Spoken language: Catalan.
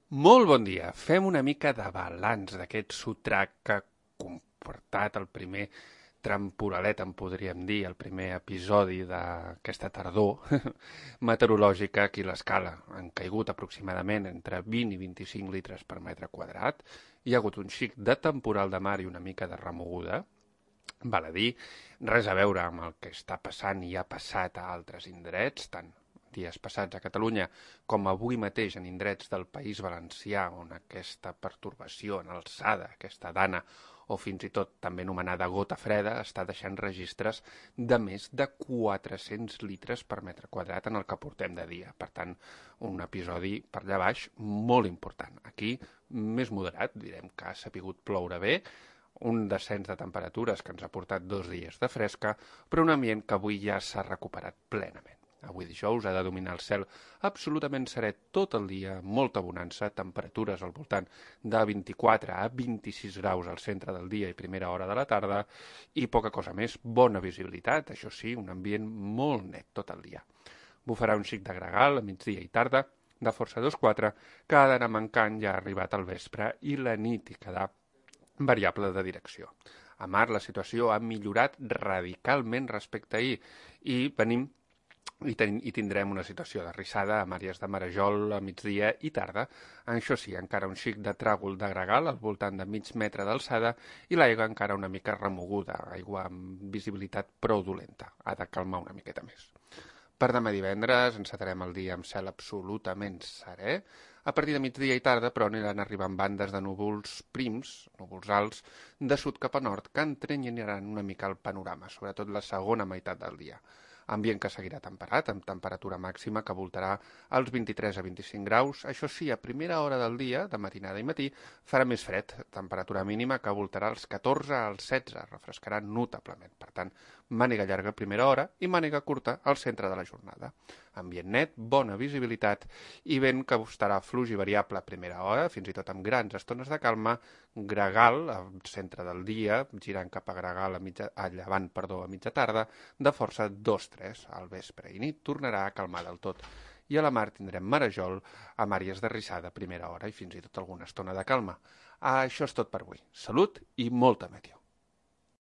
Molt bon dia. Fem una mica de balanç d'aquest sotrac que ha comportat el primer temporalet, en podríem dir, el primer episodi d'aquesta tardor meteorològica aquí a l'Escala. Han caigut aproximadament entre 20 i 25 litres per metre quadrat. Hi ha hagut un xic de temporal de mar i una mica de remoguda. Val a dir, res a veure amb el que està passant i ha passat a altres indrets, tant dies passats a Catalunya com avui mateix en indrets del País Valencià, on aquesta pertorbació en alçada, aquesta dana, o fins i tot també anomenada gota freda, està deixant registres de més de 400 litres per metre quadrat en el que portem de dia. Per tant, un episodi per allà baix molt important. Aquí, més moderat, direm que ha sapigut ploure bé, un descens de temperatures que ens ha portat 2 dies de fresca, però un ambient que avui ja s'ha recuperat plenament. Avui dijous ha de dominar el cel absolutament serè tot el dia, molta bonança, temperatures al voltant de 24 a 26 graus al centre del dia i primera hora de la tarda i poca cosa més, bona visibilitat, això sí, un ambient molt net tot el dia. Bufarà un xic de gregal a migdia i tarda, de força 2-4, que ha d'anar mancant ja ha arribat al vespre i la nit hi quedà variable de direcció. A mar la situació ha millorat radicalment respecte a ahir i venim i tindrem una situació de rissada amb àrees de marejol a migdia i tarda. Això sí, encara un xic de tràgol de gregal al voltant de mig metre d'alçada i l'aigua encara una mica remoguda, aigua amb visibilitat prou dolenta. Ha de calmar una miqueta més. Per demà divendres encetarem el dia amb cel absolutament serè. A partir de migdia i tarda, però, aniran arribant bandes de núvols prims, núvols alts, de sud cap a nord, que entrenyaran una mica el panorama, sobretot la segona meitat del dia. Ambient que seguirà temperat, amb temperatura màxima que voltarà als 23 a 25 graus. Això sí, a primera hora del dia, de matinada i matí, farà més fred. Temperatura mínima que voltarà als 14 als 16, refrescarà notablement. Per tant, màniga llarga a primera hora i màniga curta al centre de la jornada. Ambient net, bona visibilitat i vent que estarà fluix i variable a primera hora, fins i tot amb grans estones de calma, gregal al centre del dia, girant cap a gregal a llevant, a mitja tarda, de força 2-3 al vespre i nit tornarà a calmar del tot. I a la mar tindrem marejol amb àrees de rissada a primera hora i fins i tot alguna estona de calma. Això és tot per avui. Salut i molta meteo.